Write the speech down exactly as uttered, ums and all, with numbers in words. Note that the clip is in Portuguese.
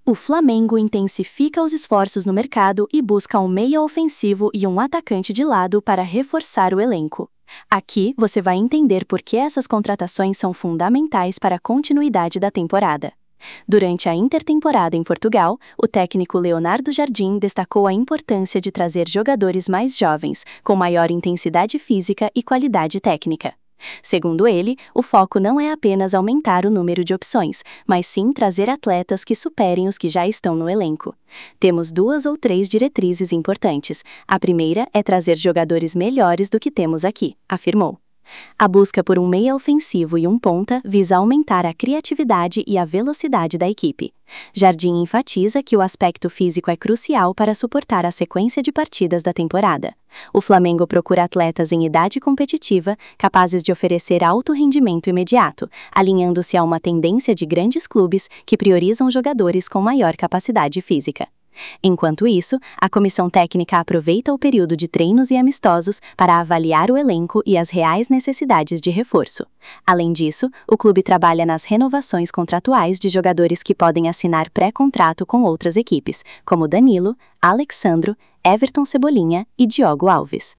O Flamengo intensifica os esforços no mercado e busca um meia ofensivo e um atacante de lado para reforçar o elenco. Aqui você vai entender por que essas contratações são fundamentais para a continuidade da temporada. Durante a intertemporada em Portugal, o técnico Leonardo Jardim destacou a importância de trazer jogadores mais jovens, com maior intensidade física e qualidade técnica. Segundo ele, o foco não é apenas aumentar o número de opções, mas sim trazer atletas que superem os que já estão no elenco. Temos duas ou três diretrizes importantes. A primeira é trazer jogadores melhores do que temos aqui, afirmou. A busca por um meia ofensivo e um ponta visa aumentar a criatividade e a velocidade da equipe. Jardim enfatiza que o aspecto físico é crucial para suportar a sequência de partidas da temporada. O Flamengo procura atletas em idade competitiva, capazes de oferecer alto rendimento imediato, alinhando-se a uma tendência de grandes clubes que priorizam jogadores com maior capacidade física. Enquanto isso, a comissão técnica aproveita o período de treinos e amistosos para avaliar o elenco e as reais necessidades de reforço. Além disso, o clube trabalha nas renovações contratuais de jogadores que podem assinar pré-contrato com outras equipes, como Danilo, Alexandro, Everton Cebolinha e Diogo Alves.